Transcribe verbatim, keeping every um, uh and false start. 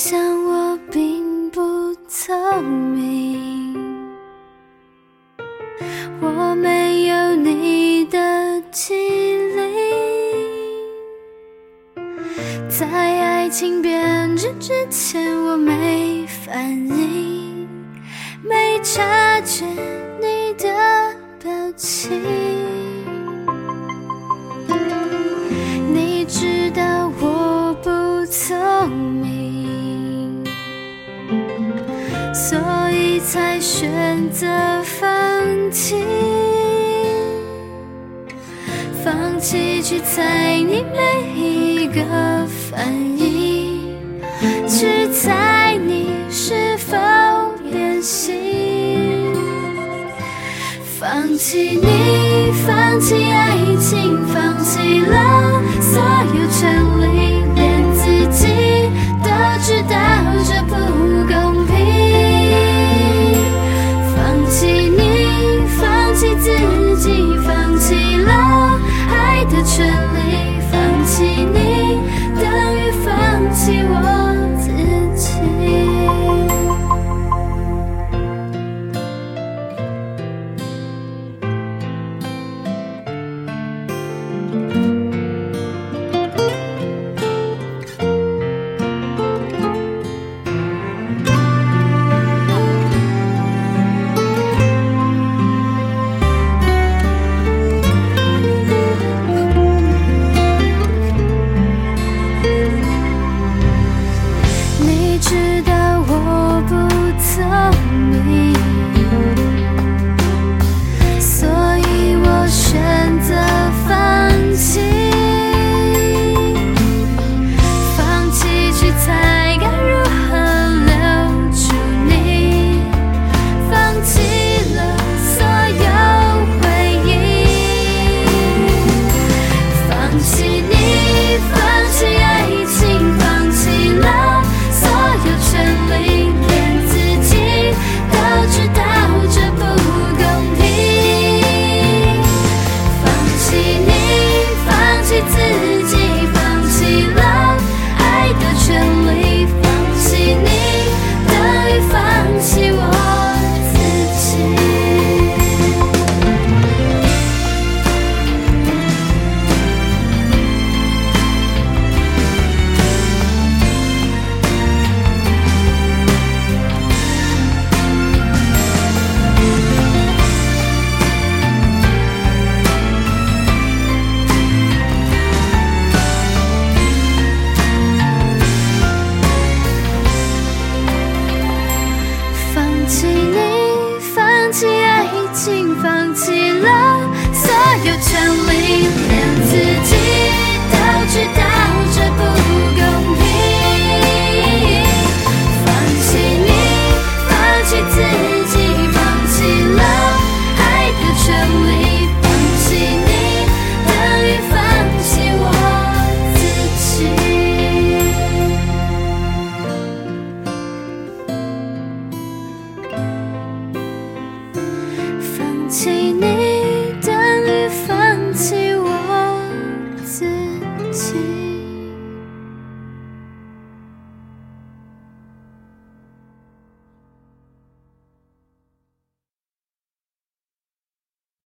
想我并不聪明，我没有你的机灵，在爱情变质之前我没反应，没察觉你的表情。你知道我不聪明，所以才选择放弃，放弃去猜你每一个反应，去猜你是否变心。放弃你，放弃爱情，放弃了所有权利，连自己都知道这不公平。放弃你，放弃自己，放弃了爱的权利，放弃你等于放弃我自己。你知道我不聪明，